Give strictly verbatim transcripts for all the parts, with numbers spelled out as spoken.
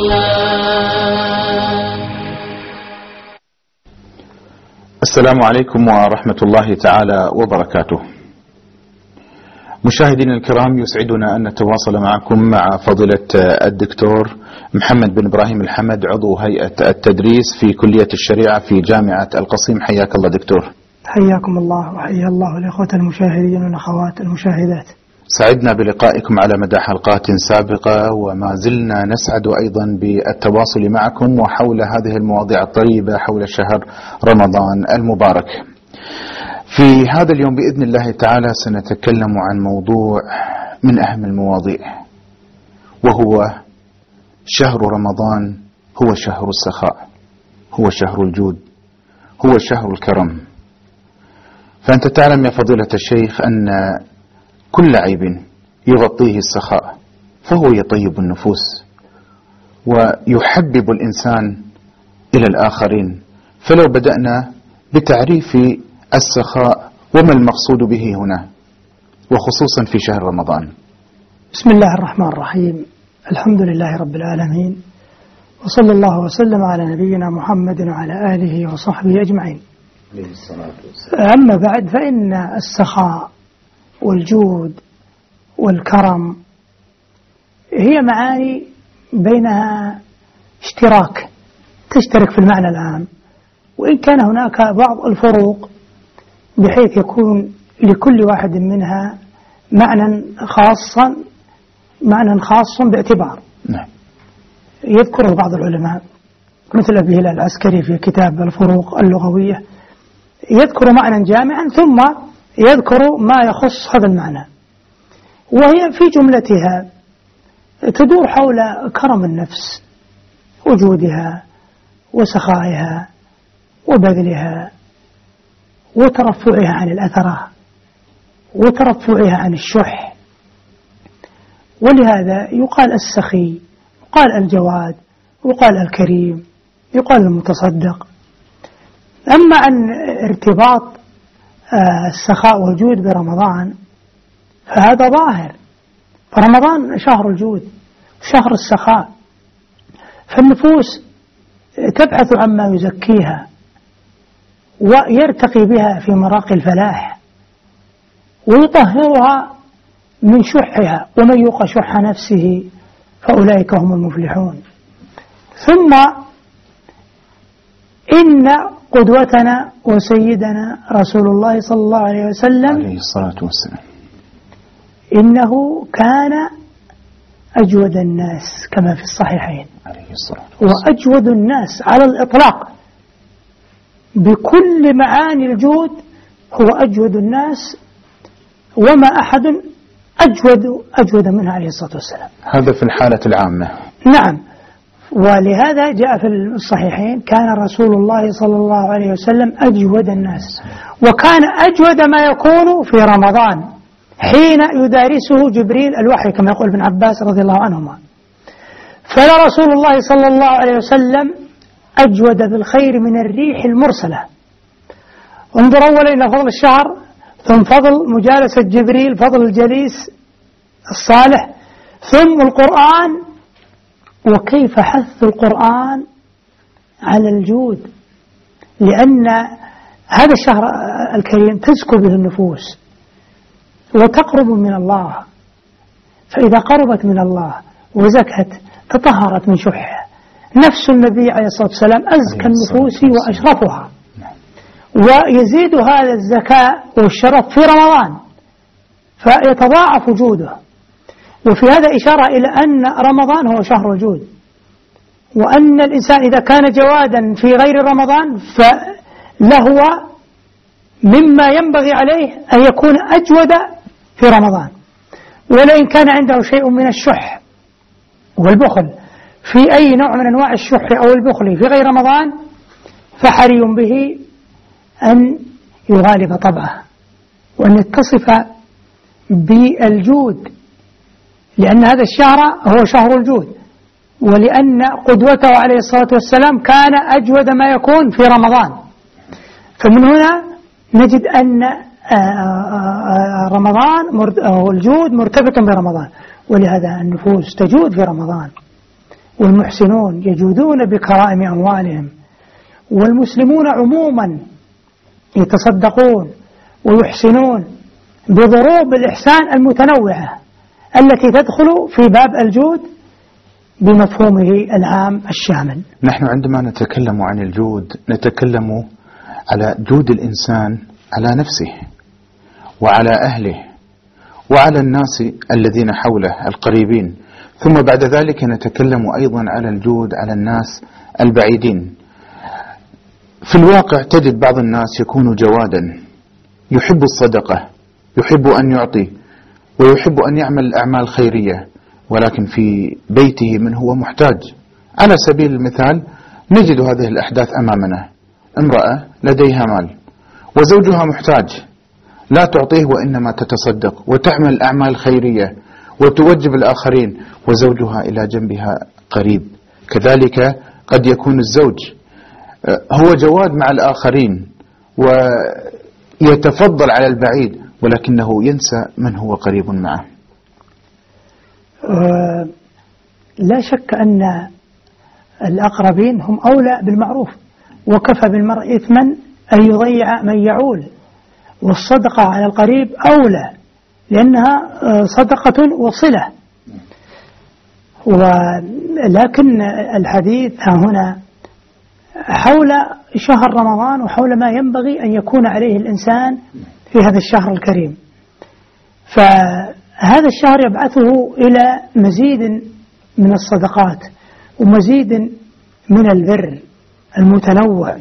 السلام عليكم ورحمة الله تعالى وبركاته. مشاهدينا الكرام، يسعدنا أن نتواصل معكم مع فضيلة الدكتور محمد بن إبراهيم الحمد، عضو هيئة التدريس في كلية الشريعة في جامعة القصيم. حياك الله دكتور. حياكم الله وحيا الله الإخوة المشاهدين والأخوات المشاهدات. سعدنا بلقائكم على مدى حلقات سابقة، وما زلنا نسعد أيضا بالتواصل معكم وحول هذه المواضيع الطيبة حول شهر رمضان المبارك. في هذا اليوم بإذن الله تعالى سنتكلم عن موضوع من أهم المواضيع، وهو شهر رمضان هو شهر السخاء، هو شهر الجود، هو شهر الكرم. فأنت تعلم يا فضيلة الشيخ أن كل عيب يغطيه السخاء فهو يطيب النفوس ويحبب الإنسان إلى الآخرين. فلو بدأنا بتعريف السخاء وما المقصود به هنا، وخصوصا في شهر رمضان. بسم الله الرحمن الرحيم، الحمد لله رب العالمين، وصلى الله وسلم على نبينا محمد وعلى آله وصحبه أجمعين. أما بعد، فإن السخاء والجود والكرم هي معاني بينها اشتراك، تشترك في المعنى العام، وإن كان هناك بعض الفروق بحيث يكون لكل واحد منها معنى خاصا معنى خاص باعتبار. نعم. يذكره بعض العلماء مثل أبي هلال العسكري في كتاب الفروق اللغوية، يذكر معنى جامعا ثم يذكر ما يخص هذا المعنى، وهي في جملتها تدور حول كرم النفس، وجودها وسخائها وبذلها وترفعها عن الأثرة وترفعها عن الشح. ولهذا يقال السخي، يقال الجواد، يقال الكريم، يقال المتصدق. أما عن ارتباط السخاء والجود برمضان فهذا ظاهر، فرمضان شهر الجود، شهر السخاء، فالنفوس تبحث عما يزكيها ويرتقي بها في مراقي الفلاح ويطهرها من شحها، ومن يوق شح نفسه فأولئك هم المفلحون. ثم إن قدوتنا وسيدنا رسول الله صلى الله عليه وسلم عليه الصلاة والسلام إنه كان أجود الناس كما في الصحيحين عليه الصلاة والسلام، وأجود الناس على الإطلاق بكل معاني الجود، هو أجود الناس وما أحد أجود أجود منه عليه الصلاة والسلام. هذا في الحالة العامة. نعم. ولهذا جاء في الصحيحين كان رسول الله صلى الله عليه وسلم أجود الناس، وكان أجود ما يكون في رمضان حين يدارسه جبريل الوحي كما يقول ابن عباس رضي الله عنهما. فلا رسول الله صلى الله عليه وسلم أجود بالخير من الريح المرسلة. انظر أولا إلى فضل الشهر، ثم فضل مجالسة جبريل، فضل الجليس الصالح، ثم القرآن، وكيف حث القرآن على الجود، لأن هذا الشهر الكريم تزكو به النفوس وتقرب من الله، فإذا قربت من الله وزكت تطهرت من شحها. نفس النبي عليه الصلاة والسلام أزكى النفوس وأشرفها، ويزيد هذا الزكاء والشرف في رمضان فيتضاعف وجوده. وفي هذا إشارة إلى أن رمضان هو شهر الجود، وأن الإنسان إذا كان جوادا في غير رمضان فلهو مما ينبغي عليه أن يكون أجود في رمضان. ولئن كان عنده شيء من الشح والبخل في أي نوع من أنواع الشح أو البخل في غير رمضان فحري به أن يغالب طبعه وأن يتصف بالجود، لأن هذا الشهر هو شهر الجود، ولأن قدوته عليه الصلاة والسلام كان أجود ما يكون في رمضان. فمن هنا نجد أن رمضان أو الجود مرتبط برمضان، ولهذا النفوس تجود في رمضان والمحسنون يجودون بكرائم أموالهم، والمسلمون عموما يتصدقون ويحسنون بضروب الإحسان المتنوعة التي تدخل في باب الجود بمفهومه العام الشامل. نحن عندما نتكلم عن الجود نتكلم على جود الإنسان على نفسه وعلى أهله وعلى الناس الذين حوله القريبين، ثم بعد ذلك نتكلم أيضا على الجود على الناس البعيدين. في الواقع تجد بعض الناس يكون جوادا، يحب الصدقة، يحب أن يعطي ويحب أن يعمل أعمال خيرية، ولكن في بيته من هو محتاج. على سبيل المثال نجد هذه الأحداث أمامنا: امرأة لديها مال وزوجها محتاج، لا تعطيه وإنما تتصدق وتعمل أعمال خيرية وتوجب الآخرين، وزوجها إلى جنبها قريب. كذلك قد يكون الزوج هو جواد مع الآخرين ويتفضل على البعيد، ولكنه ينسى من هو قريب معه. أه لا شك أن الأقربين هم أولى بالمعروف، وكفى بالمرء إثما أن يضيع من يعول، والصدقة على القريب أولى لأنها صدقة وصلة. ولكن الحديث ها هنا حول شهر رمضان وحول ما ينبغي أن يكون عليه الإنسان في هذا الشهر الكريم، فهذا الشهر يبعثه إلى مزيد من الصدقات ومزيد من البر المتنوع.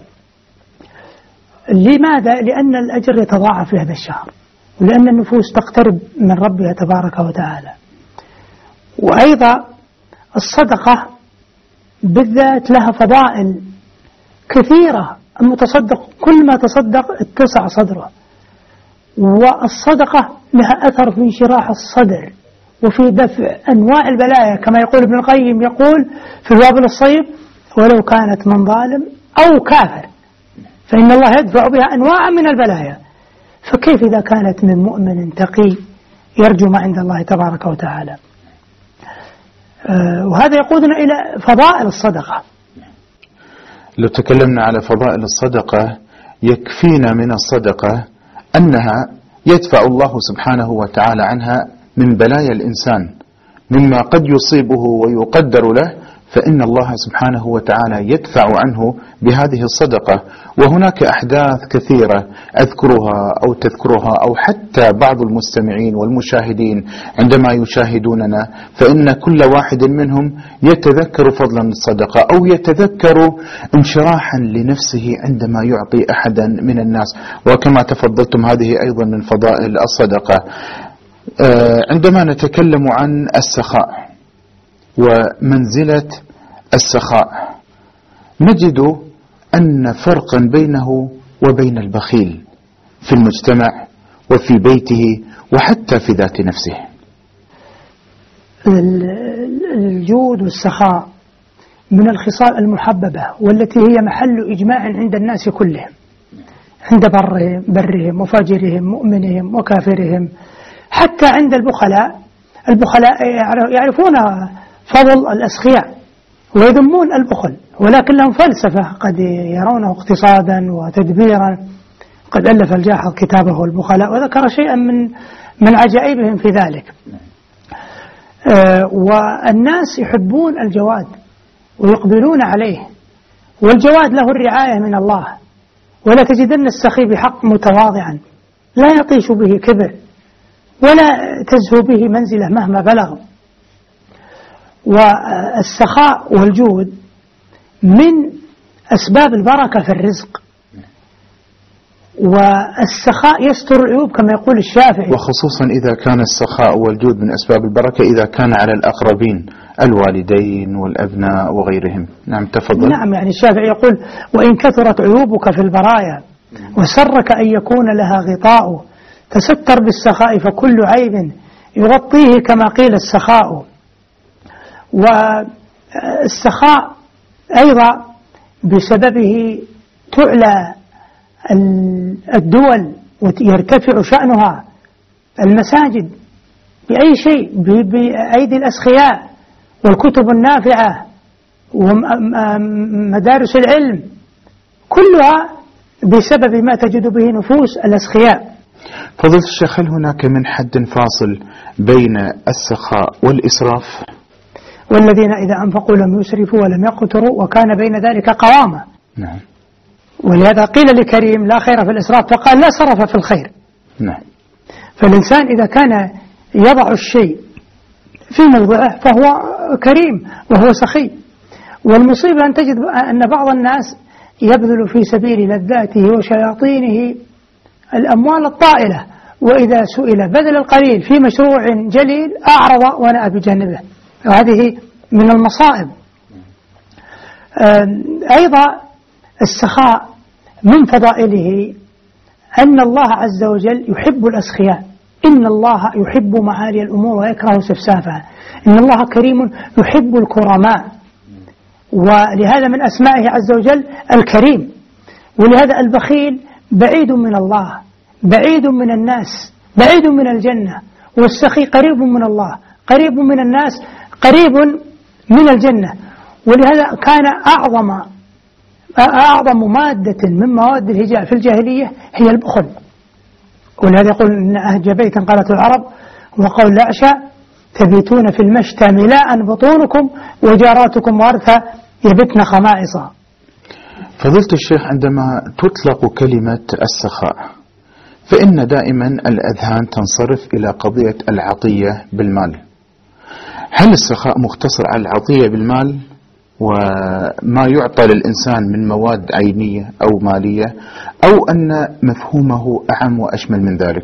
لماذا؟ لأن الأجر يتضاعف في هذا الشهر، ولأن النفوس تقترب من ربها تبارك وتعالى. وأيضا الصدقة بالذات لها فضائل كثيرة. المتصدق كل ما تصدق اتسع صدره، والصدقة لها أثر في انشراح الصدر وفي دفع أنواع البلايا، كما يقول ابن القيم، يقول في الوابل الصيب: ولو كانت من ظالم أو كافر فإن الله يدفع بها أنواع من البلايا. فكيف إذا كانت من مؤمن تقي يرجو ما عند الله تبارك وتعالى؟ آه وهذا يقودنا إلى فضائل الصدقة. لو تكلمنا على فضائل الصدقة يكفينا من الصدقة أنها يدفع الله سبحانه وتعالى عنها من بلايا الإنسان، مما قد يصيبه ويقدر له، فإن الله سبحانه وتعالى يدفع عنه بهذه الصدقة. وهناك أحداث كثيرة أذكرها أو تذكرها أو حتى بعض المستمعين والمشاهدين عندما يشاهدوننا، فإن كل واحد منهم يتذكر فضلا الصدقة أو يتذكر انشراحا لنفسه عندما يعطي أحدا من الناس. وكما تفضلتم هذه أيضا من فضائل الصدقة. عندما نتكلم عن السخاء ومنزلة السخاء نجد أن فرقا بينه وبين البخيل في المجتمع وفي بيته وحتى في ذات نفسه. الجود والسخاء من الخصال المحببة، والتي هي محل إجماع عند الناس كلهم، عند برهم, برهم وفاجرهم، مؤمنهم وكافرهم، حتى عند البخلاء. البخلاء يعرفون فضل الأسخياء ويذمون البخل، ولكن لهم فلسفة قد يرونه اقتصادا وتدبيرا. قد ألف الجاحظ كتابه البخلاء وذكر شيئا من من عجائبهم في ذلك. آه والناس يحبون الجواد ويقبلون عليه، والجواد له الرعاية من الله. ولا تجدن السخي بحق متواضعا لا يطيش به كبر ولا تزهو به منزله مهما بلغ. والسخاء والجود من أسباب البركة في الرزق، والسخاء يستر العيوب كما يقول الشافعي. وخصوصا إذا كان السخاء والجود من أسباب البركة إذا كان على الأقربين، الوالدين والأبناء وغيرهم. نعم تفضل. نعم، يعني الشافعي يقول: وإن كثرت عيوبك في البرايا وسرك أن يكون لها غطاء، تستر بالسخاء فكل عيب يغطيه كما قيل السخاء. والسخاء أيضا بسببه تعلى الدول ويرتفع شأنها. المساجد بأي شيء، بأيدي الأسخياء، والكتب النافعة ومدارس العلم، كلها بسبب ما تجد به نفوس الأسخياء. فضيلة الشيخ، هل هناك من حد فاصل بين السخاء والإسراف؟ والذين إذا أنفقوا لم يسرفوا ولم يقتروا وكان بين ذلك قواما. نعم. ولهذا قيل لكريم لا خير في الإسراف فقال لا صرف في الخير. نعم. فالإنسان إذا كان يضع الشيء في موضعه فهو كريم وهو سخي. والمصيبة أن تجد أن بعض الناس يبذل في سبيل لذاته وشياطينه الأموال الطائلة، وإذا سئل بذل القليل في مشروع جليل أعرض ونأى بجانبه، وهذه من المصائب. أيضا السخاء من فضائله أن الله عز وجل يحب الأسخياء، إن الله يحب معالي الأمور ويكره سفسافها، إن الله كريم يحب الكرماء، ولهذا من أسمائه عز وجل الكريم. ولهذا البخيل بعيد من الله، بعيد من الناس، بعيد من الجنة، والسخي قريب من الله، قريب من الناس، قريب من الجنة. ولهذا كان أعظم أعظم مادة من مواد الهجاء في الجاهلية هي البخل. ولهذا يقول إن أهج بيتا قالت العرب وقول الأعشى تبيتون في المشتى ملاء بطونكم وجاراتكم وارثا يبتن خمائصا. فضيلة الشيخ، عندما تطلق كلمة السخاء فإن دائما الأذهان تنصرف إلى قضية العطية بالمال. هل السخاء مقتصر على العطية بالمال وما يعطى للإنسان من مواد عينية أو مالية، أو أن مفهومه أعم وأشمل من ذلك؟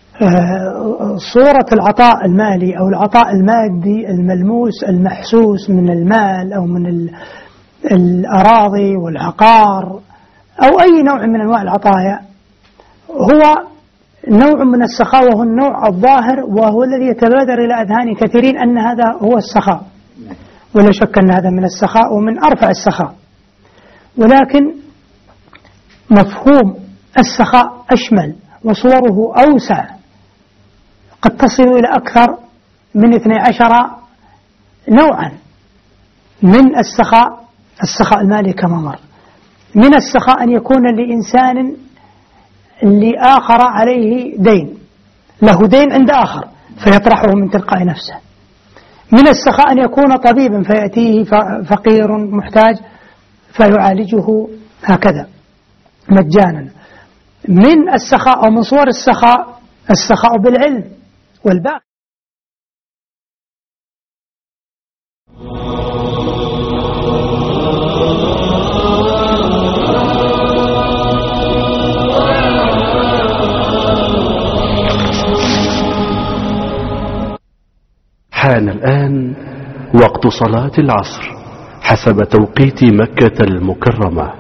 صورة العطاء المالي أو العطاء المادي الملموس المحسوس من المال أو من الأراضي والعقار أو أي نوع من أنواع العطايا هو نوع من السخاء، وهو النوع الظاهر وهو الذي يتبادر إلى أذهان كثيرين أن هذا هو السخاء، ولا شك أن هذا من السخاء ومن أرفع السخاء. ولكن مفهوم السخاء أشمل وصوره أوسع، قد تصل إلى أكثر من اثني عشر نوعا من السخاء. السخاء المالي كما مر، من السخاء أن يكون لإنسان لآخر عليه دين، له دين عند آخر فيطرحه من تلقاء نفسه. من السخاء أن يكون طبيبا فيأتيه فقير محتاج فيعالجه هكذا مجانا. من السخاء أو من صور السخاء السخاء بالعلم والباقي. حان الآن وقت صلاة العصر حسب توقيت مكة المكرمة.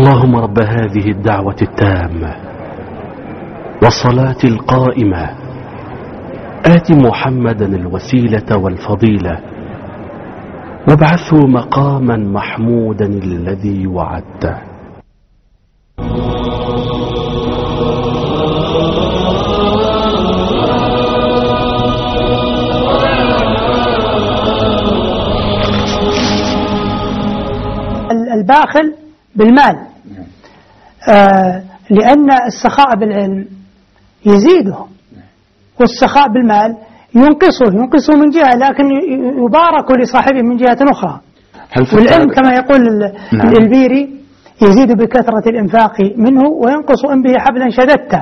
اللهم رب هذه الدعوة التامة والصلاة القائمة آت محمدا الوسيلة والفضيلة وابعثه مقاما محمودا الذي وعدته. الباخل بالمال، آه لأن السخاء بالعلم يزيده والسخاء بالمال ينقصه ينقصه من جهة، لكن يبارك لصاحبه من جهة أخرى. والعلم كما يقول نعم. البيري يزيد بكثرة الإنفاق منه وينقص إن به حبلا شددته.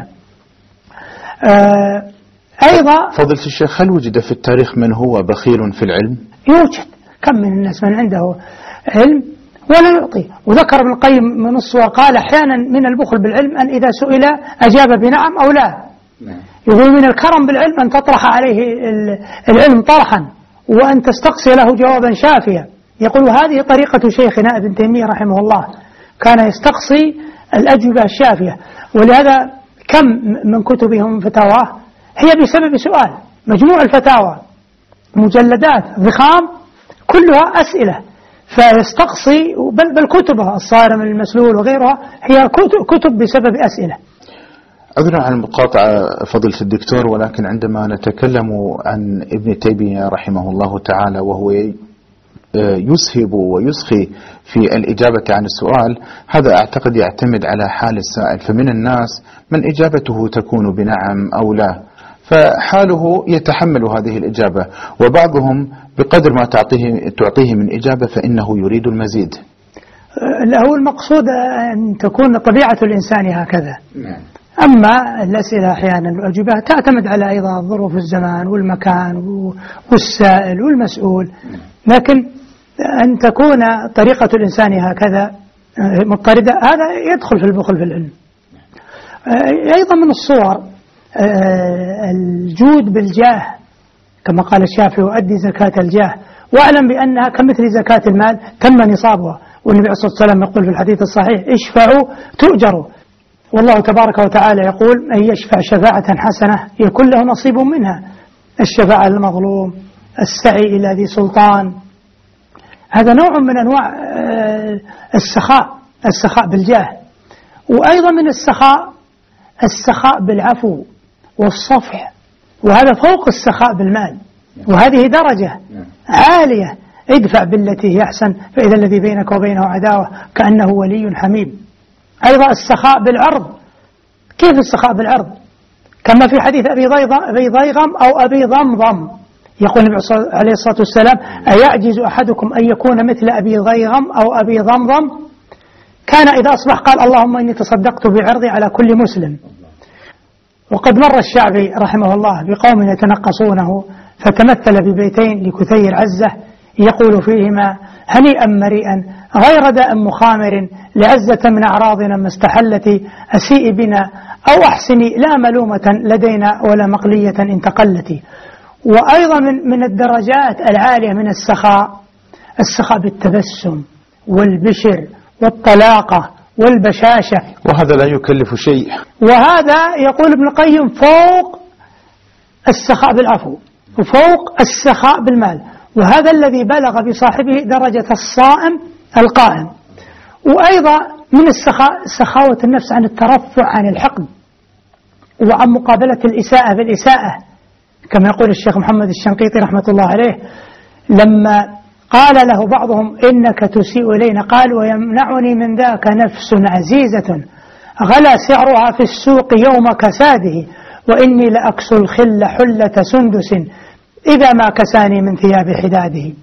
آه أيضا فضيلة الشيخ، هل وجد في التاريخ من هو بخيل في العلم؟ يوجد. كم من الناس من عنده علم ولا يعطي. وذكر ابن القيم من الصور قال أحيانا من البخل بالعلم أن إذا سئل أجاب بنعم أو لا. يقول من الكرم بالعلم أن تطرح عليه العلم طرحا وأن تستقصي له جوابا شافيا. يقول هذه طريقة شيخنا ابن تيمية رحمه الله، كان يستقصي الأجوبة الشافية. ولهذا كم من كتبه من فتاواه هي بسبب سؤال. مجموع الفتاوى مجلدات ضخام كلها أسئلة، فيستقصي بل, بل كتبها الصارم المسلول وغيرها هي كتب بسبب أسئلة. أذن عن المقاطعة فضيلة الدكتور، ولكن عندما نتكلم عن ابن تيمية رحمه الله تعالى وهو يسهب ويسخي في الإجابة عن السؤال، هذا أعتقد يعتمد على حال السائل. فمن الناس من إجابته تكون بنعم أو لا، فحاله يتحمل هذه الإجابة، وبعضهم بقدر ما تعطيه, تعطيه من إجابة فإنه يريد المزيد. لا، هو المقصود أن تكون طبيعة الإنسان هكذا. أما الأسئلة أحيانا الأجوبة تعتمد على أيضا ظروف الزمان والمكان والسائل والمسؤول، لكن أن تكون طريقة الإنسان هكذا مضطردة هذا يدخل في البخل في العلم. أيضا من الصور الجود بالجاه، كما قال الشافعي وأدي زكاة الجاه واعلم بأنها كمثل زكاة المال تم نصابها. والنبي عليه الصلاة والسلام يقول في الحديث الصحيح اشفعوا تؤجروا. والله تبارك وتعالى يقول أن يشفع شفاعة حسنة يكون له نصيب منها. الشفاعة للمظلوم، السعي إلى ذي سلطان، هذا نوع من أنواع السخاء، السخاء بالجاه. وأيضا من السخاء السخاء بالعفو والصفح، وهذا فوق السخاء بالمال، وهذه درجة عالية. ادفع بالتي هي أحسن فإذا الذي بينك وبينه عداوة كأنه ولي حميم. أيضا السخاء بالعرض. كيف السخاء بالعرض؟ كما في حديث أبي ضيغم أو أبي ضمضم، يقول النبي عليه الصلاة والسلام أيعجز أحدكم أن يكون مثل أبي ضيغم أو أبي ضمضم؟ كان إذا أصبح قال اللهم إني تصدقت بعرضي على كل مسلم. وقد مر الشعبي رحمه الله بقوم يتنقصونه فتمثل ببيتين لكثير عزة يقول فيهما هنيئا مريئا غير داء مخامر لعزة من أعراضنا ما استحلت أسيء بنا أو أحسني لا ملومة لدينا ولا مقلية إن تقلت. وأيضا من, من الدرجات العالية من السخاء السخاء بالتبسم والبشر والطلاقة والبشاشة، وهذا لا يكلف شيء. وهذا يقول ابن القيم فوق السخاء بالعفو وفوق السخاء بالمال، وهذا الذي بلغ بصاحبه درجة الصائم القائم. وأيضا من السخاء سخاوة النفس عن الترفع عن الحقد وعن مقابلة الإساءة بالإساءة، كما يقول الشيخ محمد الشنقيطي رحمة الله عليه لما قال له بعضهم إنك تسيء إلينا قال ويمنعني من ذاك نفس عزيزة غلا سعرها في السوق يوم كساده وإني لأكسو الخل حلة سندس إذا ما كساني من ثياب حداده.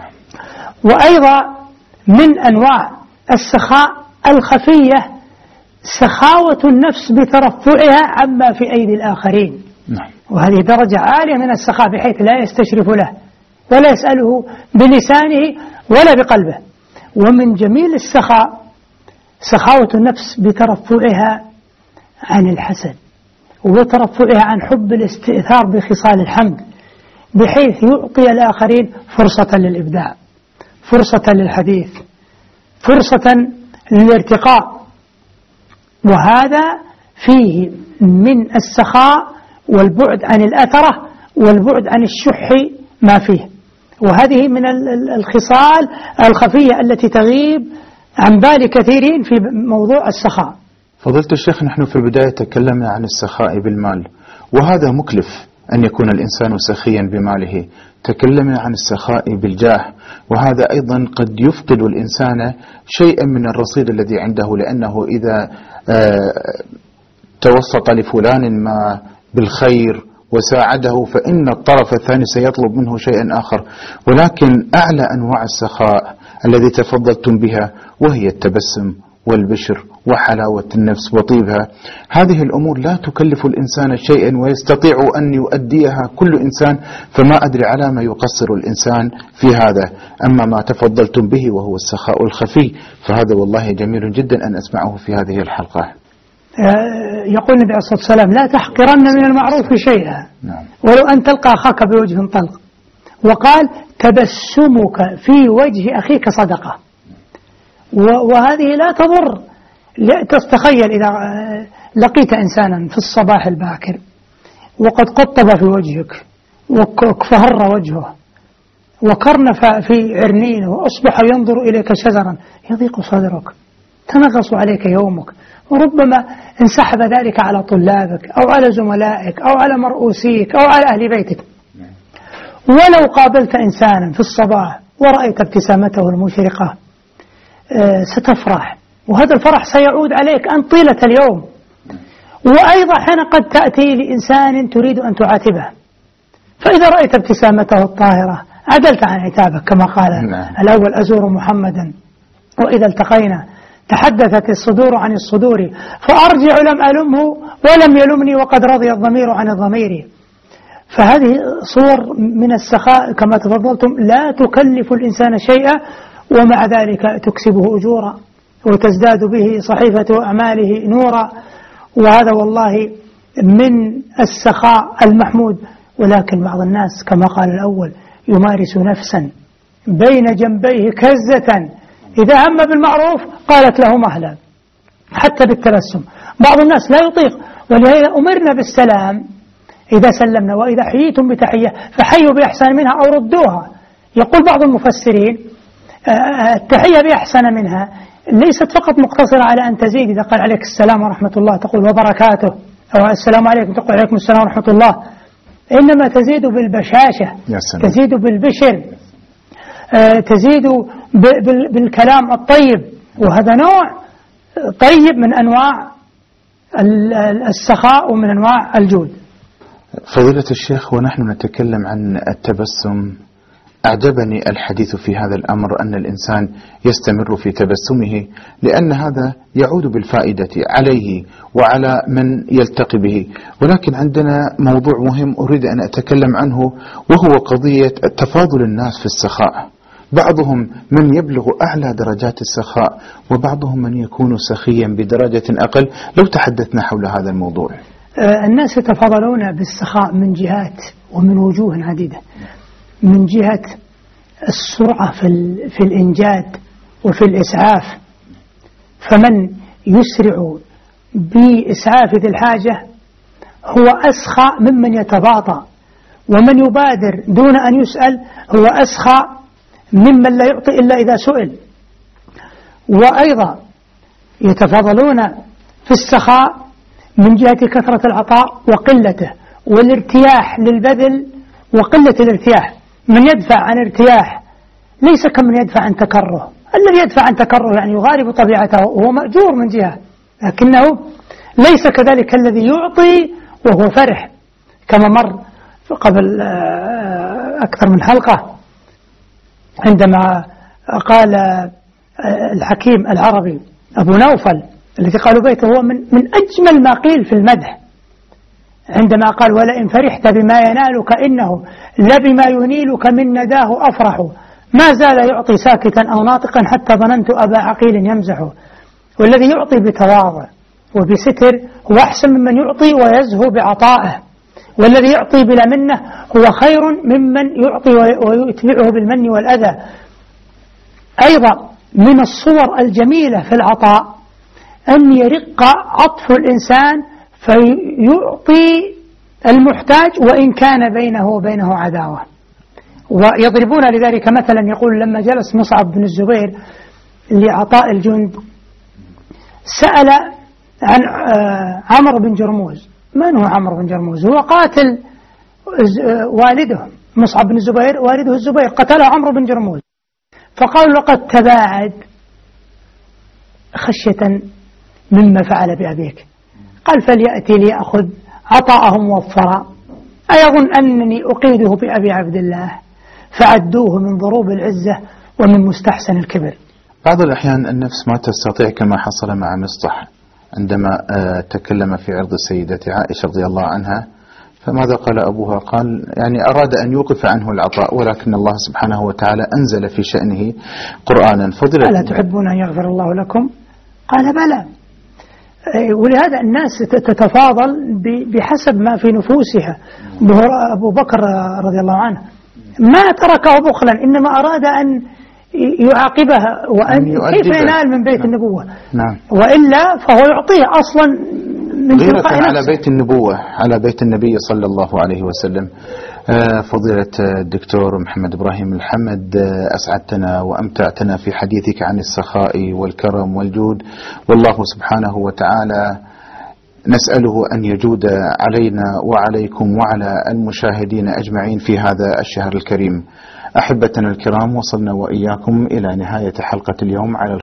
وأيضا من أنواع السخاء الخفية سخاوة النفس بترفعها عما في أيدي الآخرين، وهذه درجة عالية من السخاء بحيث لا يستشرف له ولا يسأله بلسانه ولا بقلبه. ومن جميل السخاء سخاوة النفس بترفعها عن الحسد وترفعها عن حب الاستئثار بخصال الحمد، بحيث يعطي الآخرين فرصة للإبداع، فرصة للحديث، فرصة للارتقاء وهذا فيه من السخاء والبعد عن الأثرة والبعد عن الشح ما فيه، وهذه من الخصال الخفية التي تغيب عن بال كثيرين في موضوع السخاء. فضيلة الشيخ، نحن في البداية تكلمنا عن السخاء بالمال، وهذا مكلف أن يكون الإنسان سخيا بماله. تكلمنا عن السخاء بالجاه، وهذا أيضا قد يفقد الإنسان شيئا من الرصيد الذي عنده، لأنه إذا توسط لفلان ما بالخير وساعده فإن الطرف الثاني سيطلب منه شيئا آخر. ولكن أعلى أنواع السخاء الذي تفضلتم بها وهي التبسم والبشر وحلاوة النفس وطيبها، هذه الأمور لا تكلف الإنسان شيئا ويستطيع أن يؤديها كل إنسان، فما أدري على ما يقصر الإنسان في هذا. أما ما تفضلتم به وهو السخاء الخفي فهذا والله جميل جدا أن أسمعه في هذه الحلقة. يقول النبي عليه الصلاة والسلام: لا تحقرن من المعروف شيئا نعم. ولو أن تلقى أخاك بوجه طلق. وقال: تبسمك في وجه أخيك صدقة. وهذه لا تضر. تستخيل إذا لقيت إنسانا في الصباح الباكر وقد قطب في وجهك وكفهر وجهه وكرنف في عرنينه وأصبح ينظر إليك شزرا، يضيق صدرك، تنغص عليك يومك، وربما انسحب ذلك على طلابك أو على زملائك أو على مرؤوسيك أو على أهل بيتك. ولو قابلت إنسانا في الصباح ورأيت ابتسامته المشرقة ستفرح، وهذا الفرح سيعود عليك أن طيلة اليوم. وأيضا حين قد تأتي لإنسان تريد أن تعاتبه، فإذا رأيت ابتسامته الطاهرة عدلت عن عتابك، كما قال الأول: أزور محمدا وإذا التقينا تحدثت الصدور عن الصدور فأرجع لم ألمه ولم يلمني وقد رضي الضمير عن الضمير. فهذه صور من السخاء كما تفضلتم لا تكلف الإنسان شيئا، ومع ذلك تكسبه أجورا وتزداد به صحيفة أعماله نورا، وهذا والله من السخاء المحمود. ولكن بعض الناس كما قال الأول يمارس نفسا بين جنبيه كزة، إذا هم بالمعروف قالت له مهلا، حتى بالتبسم. بعض الناس لا يطيق، ولهذا أمرنا بالسلام إذا سلمنا، وإذا حييتم بتحية فحيوا بأحسن منها أو ردوها. يقول بعض المفسرين التحية بأحسن منها ليست فقط مقتصرة على أن تزيد، إذا قال عليك السلام ورحمة الله تقول وبركاته، أو السلام عليكم تقول عليكم السلام ورحمة الله، إنما تزيد بالبشاشة، تزيد بالبشر، تزيد بالكلام الطيب، وهذا نوع طيب من أنواع السخاء ومن أنواع الجود. فضيلة الشيخ، ونحن نتكلم عن التبسم، أعجبني الحديث في هذا الأمر أن الإنسان يستمر في تبسمه، لأن هذا يعود بالفائدة عليه وعلى من يلتقي به. ولكن عندنا موضوع مهم أريد أن أتكلم عنه، وهو قضية تفاضل الناس في السخاء. بعضهم من يبلغ أعلى درجات السخاء، وبعضهم من يكون سخيا بدرجة أقل. لو تحدثنا حول هذا الموضوع. الناس يتفاضلون بالسخاء من جهات ومن وجوه عديدة. من جهة السرعة في, في الإنجاد وفي الإسعاف، فمن يسرع بإسعاف ذي الحاجة هو أسخى ممن يتباطأ، ومن يبادر دون أن يسأل هو أسخى ممن لا يعطي إلا إذا سئل. وأيضا يتفاضلون في السخاء من جهة كثرة العطاء وقلته، والارتياح للبذل وقلة الارتياح. من يدفع عن ارتياح ليس كمن يدفع عن تكره. الذي يدفع عن تكره يعني يغالب طبيعته وهو مأجور من جهة، لكنه ليس كذلك الذي يعطي وهو فرح، كما مر قبل أكثر من حلقة عندما قال الحكيم العربي أبو نوفل الذي قالوا بيته هو من, من أجمل ما قيل في المدح، عندما قال: ولئن فرحت بما ينالك إنه لبما ينيلك من نداه أفرح، ما زال يعطي ساكتا أو ناطقا حتى ظننت أبا عقيل يمزحه. والذي يعطي بتواضع وبستر هو أحسن ممن يعطي ويزهو بعطائه، والذي يعطي بلا منه هو خير ممن يعطي ويتبعه بالمن والأذى. أيضا من الصور الجميلة في العطاء أن يرق عطف الإنسان فيعطي المحتاج وإن كان بينه وبينه عداوة. ويضربون لذلك مثلا، يقول لما جلس مصعب بن الزبير لعطاء الجند سأل عن عمرو بن جرموز. من هو عمرو بن جرموز؟ هو قاتل والده مصعب بن الزبير، والده الزبير قتله عمرو بن جرموز. فقال لقد تباعد خشية مما فعل بأبيك. قال فليأتي ليأخذ عطاءه موفرا، أيظن أنني أقيده بأبي عبد الله؟ فعدوه من ضروب العزة ومن مستحسن الكبر. بعض الأحيان النفس ما تستطيع كما حصل مع مصطح عندما تكلم في عرض السيدة عائشة رضي الله عنها، فماذا قال أبوها؟ قال يعني أراد أن يوقف عنه العطاء، ولكن الله سبحانه وتعالى أنزل في شأنه قرآنا. فضل ألا تحبون أن يغفر الله لكم؟ قال بلى. ولهذا الناس تتفاضل بحسب ما في نفوسها. أبو بكر رضي الله عنه ما تركه بخلا، إنما أراد أن يعاقبها وأن كيف ينال من بيت النبوة. نعم. وإلا فهو يعطيه أصلا من تلقاء نفسه على بيت النبوة، على بيت النبي صلى الله عليه وسلم. فضيلة الدكتور محمد إبراهيم الحمد، أسعدتنا وأمتعتنا في حديثك عن السخاء والكرم والجود، والله سبحانه وتعالى نسأله أن يجود علينا وعليكم وعلى المشاهدين أجمعين في هذا الشهر الكريم. أحبتنا الكرام، وصلنا وإياكم إلى نهاية حلقة اليوم على